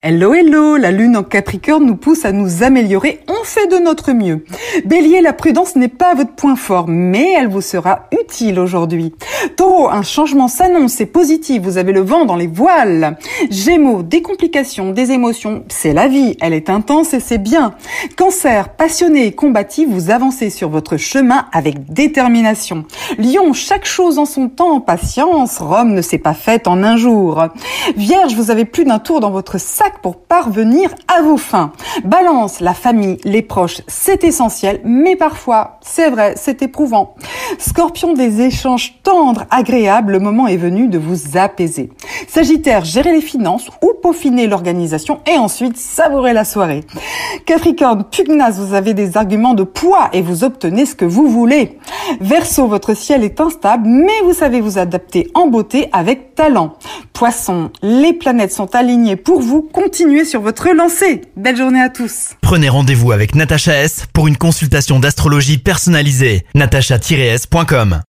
Hello, hello, la lune en Capricorne nous pousse à nous améliorer, on fait de notre mieux. Bélier, la prudence n'est pas votre point fort, mais elle vous sera utile aujourd'hui. Taureau, un changement s'annonce, c'est positif, vous avez le vent dans les voiles. Gémeaux, des complications, des émotions, c'est la vie, elle est intense et c'est bien. Cancer, passionné et combatif, vous avancez sur votre chemin avec détermination. Lion, chaque chose en son temps, patience, Rome ne s'est pas faite en un jour. Vierge, vous avez plus d'un tour dans votre sac pour parvenir à vos fins. Balance, la famille, les proches, c'est essentiel, mais parfois, c'est vrai, c'est éprouvant. Scorpion, des échanges tendres, agréables, le moment est venu de vous apaiser. Sagittaire, gérez les finances ou peaufiner l'organisation et ensuite savourer la soirée. Capricorne, pugnace, vous avez des arguments de poids et vous obtenez ce que vous voulez. Verseau, votre ciel est instable, mais vous savez vous adapter en beauté avec talent. Poisson, les planètes sont alignées pour vous, continuez sur votre lancée. Belle journée à tous. Prenez rendez-vous avec Natacha S pour une consultation d'astrologie personnalisée. natacha-s.com